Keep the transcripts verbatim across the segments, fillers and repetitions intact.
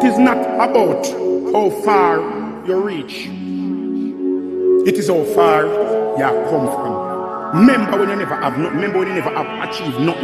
It is not about how far you reach. It is how far you have come from. Remember when you never have nothing. Remember when you never have achieved nothing.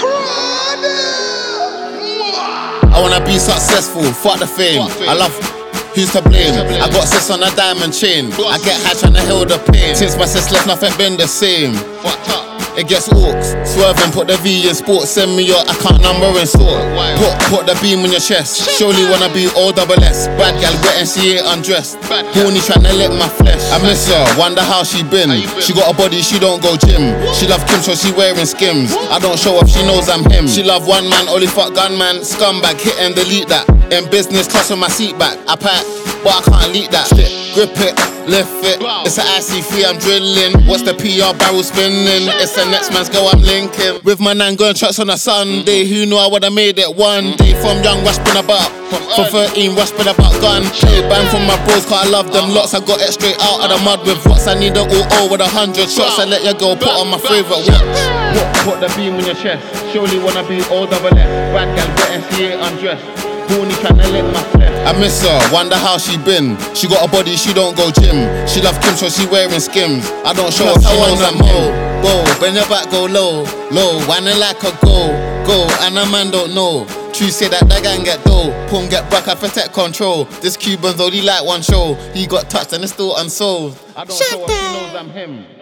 I wanna be successful, fuck the fame. I love who's to blame. I got sis on a diamond chain. I get high trying to heal the pain. Since my sis left, nothing been the same. It gets orcs, swerving, put the V in sports. Send me your account number and sort. Put, put the beam on your chest. Surely wanna be O double S. Bad gal wet and she ain't undressed. Horny tryna lick my flesh. I miss her, wonder how she been. She got a body, she don't go gym. She love Kim, so she wearing skims. I don't show up, she knows I'm him. She love one man, only fuck gunman. Scumbag, hit and delete that. In business class with my seat back. I pack, but I can't leak that. Grip it, lift it. It's an I C three, I'm drilling. What's the P R barrel spinning? It's the next man's girl I'm linking. With my nan going tracks on a Sunday. Who knew I would've made it one day? From young, rush been about. From thirteen, rush been about gun. Play bang from my bros, cause I love them lots. I got it straight out of the mud with rocks. I need an all with a hundred shots. I let your girl put on my favourite watch. What? Put the beam on your chest. Surely wanna be O double S. Bad gal wet and she ain't undressed. Horny tryna lick my flesh. I miss her, wonder how she been. She got a body, she don't go gym. She love Kim, so she wearing skims. I don't show up, she knows I'm home. Go, bend your back, go low, low. Whining like a go, go. And a man don't know. True say that that gang get dough. Pum get back, I protect control. This Cuban's only like one show. He got touched and it's still unsolved. I don't show up, she knows I'm him.